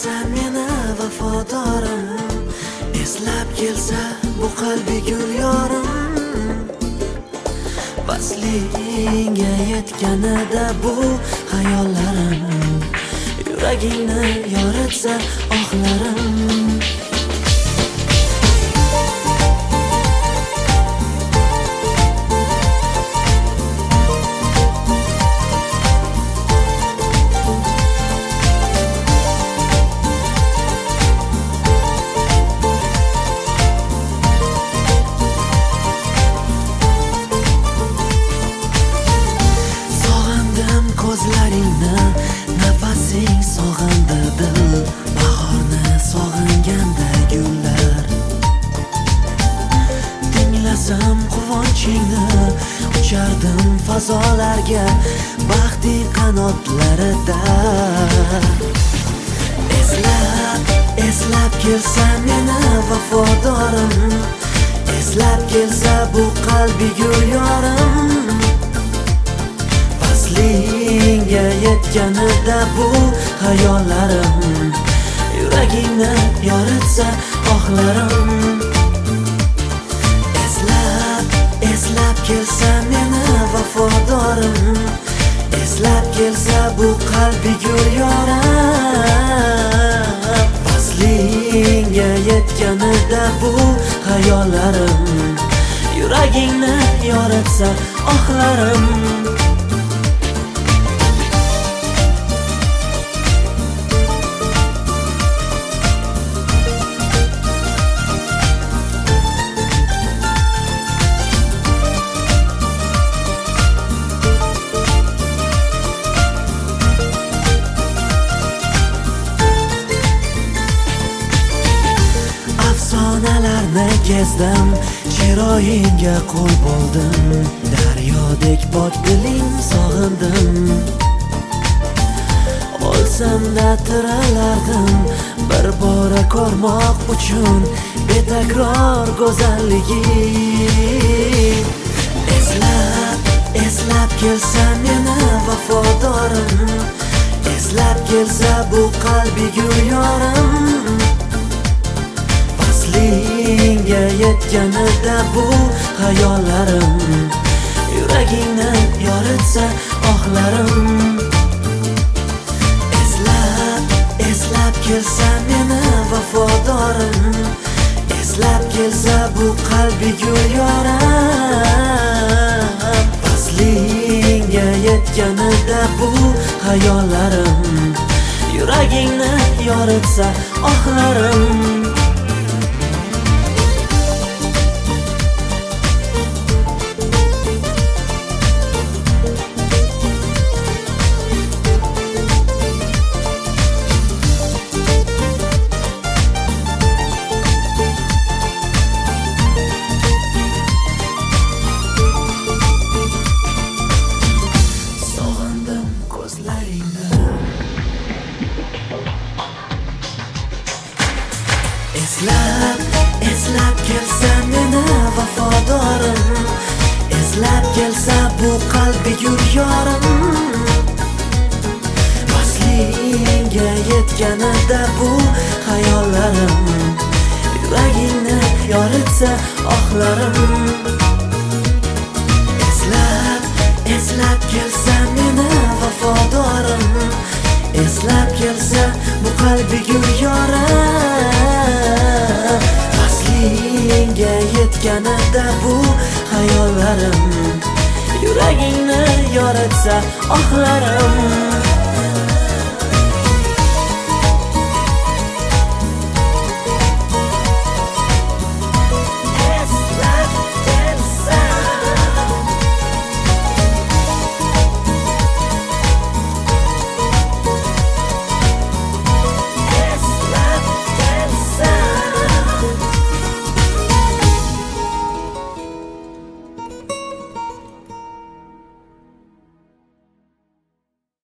kelsa meni vafodorim, eslab kelsa bu qalbi gul yorim. Vasliga yetganida bu hayollarim, yuragingni yoritsa ohlarim. Ko'zlaringni, nafasing sog'indi dil, bahorni sog'inganda gullar. Tinglasam quvonchingni, uchardim fazolarga baxting qanotlarida. Eslab kelsa meni vafodorim, eslab kelsa bu qalbi gul yorim. Vasliga yetganida bu hayollarim, yuragingni yoritsa ohlarim. Eslab kelsa meni vafodorim, eslab kelsa bu qalbi gul yorim. Vasliga yetganida bu hayollarim, yuragingni yoritsa ohlarim. Afsonalarni kezdim, chiroyingga qul bo'ldim. Daryodek pok diling sog'indim. Olsam-da tiralardim, bir bora ko'rmoq uchun betakror go'zalligi. Eslab kelsa meni vafodorim, eslab kelsa bu qalbi gul yorim. Vasliga yetganida bu hayollarim, yuragingni yoritsa ohlarim. Eslab kelsa meni vafodorim, eslab kelsa bu qalbi gul yorim. Vasliga yetganida bu hayollarim, yuragingni yoritsa ohlarim. Eslab kelsa meni vafodorim, eslab kelsa bu qalbi gul yorim. Vasliga yetganida bu hayollarim, yuragingni yoritsa ohlarim. Eslab kelsa meni vafodorim, eslab kelsa bu qalbi gul yorim. Vasliga yetganida bu hayollarim, yuragingni yoritsa ohlarim.